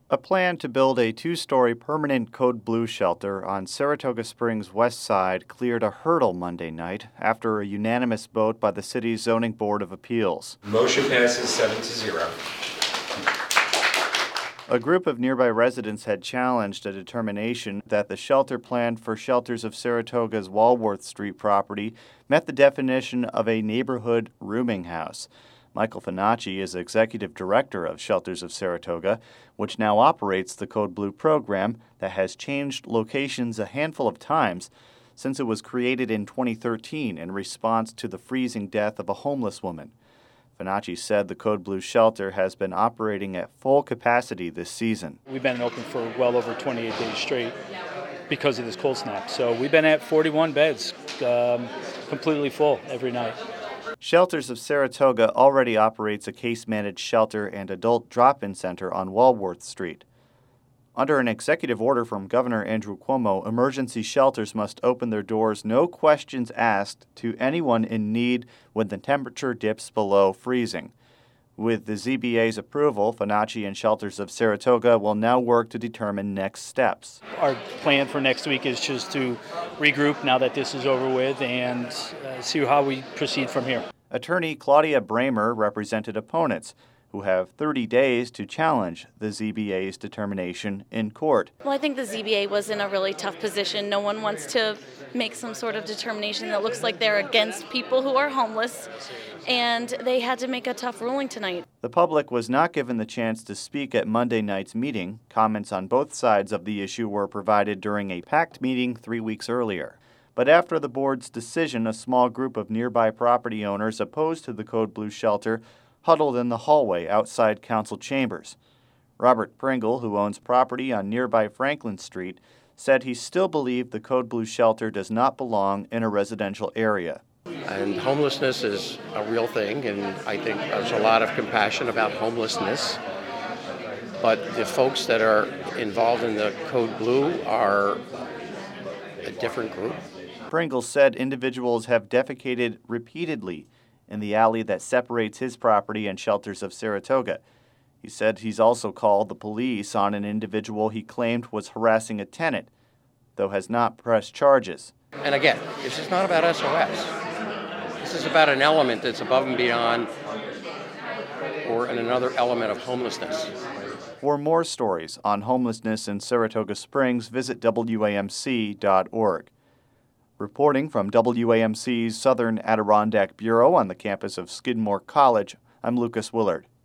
A plan to build a two-story permanent Code Blue shelter on Saratoga Springs' west side cleared a hurdle Monday night after a unanimous vote by the city's Zoning Board of Appeals. Motion passes 7-0. A group of nearby residents had challenged a determination that the shelter plan for Shelters of Saratoga's Walworth Street property met the definition of a neighborhood rooming house. Michael Finacci is executive director of Shelters of Saratoga, which now operates the Code Blue program that has changed locations a handful of times since it was created in 2013 in response to the freezing death of a homeless woman. Finacci said the Code Blue shelter has been operating at full capacity this season. We've been open for well over 28 days straight because of this cold snap. So we've been at 41 beds, completely full every night. Shelters of Saratoga already operates a case-managed shelter and adult drop-in center on Walworth Street. Under an executive order from Governor Andrew Cuomo, emergency shelters must open their doors no questions asked to anyone in need when the temperature dips below freezing. With the ZBA's approval, Finacci and Shelters of Saratoga will now work to determine next steps. Our plan for next week is just to regroup now that this is over with and see how we proceed from here. Attorney Claudia Bramer represented opponents, who have 30 days to challenge the ZBA's determination in court. Well, I think the ZBA was in a really tough position. No one wants to make some sort of determination that looks like they're against people who are homeless, and they had to make a tough ruling tonight. The public was not given the chance to speak at Monday night's meeting. Comments on both sides of the issue were provided during a packed meeting 3 weeks earlier. But after the board's decision, a small group of nearby property owners opposed to the Code Blue shelter huddled in the hallway outside council chambers. Robert Pringle, who owns property on nearby Franklin Street, said he still believed the Code Blue shelter does not belong in a residential area. And homelessness is a real thing, and I think there's a lot of compassion about homelessness. But the folks that are involved in the Code Blue are a different group. Pringle said individuals have defecated repeatedly in the alley that separates his property and Shelters of Saratoga. He said he's also called the police on an individual he claimed was harassing a tenant, though has not pressed charges. And again, this is not about SOS. This is about an element that's above and beyond, or another element of homelessness. For more stories on homelessness in Saratoga Springs, visit WAMC.org. Reporting from WAMC's Southern Adirondack Bureau on the campus of Skidmore College, I'm Lucas Willard.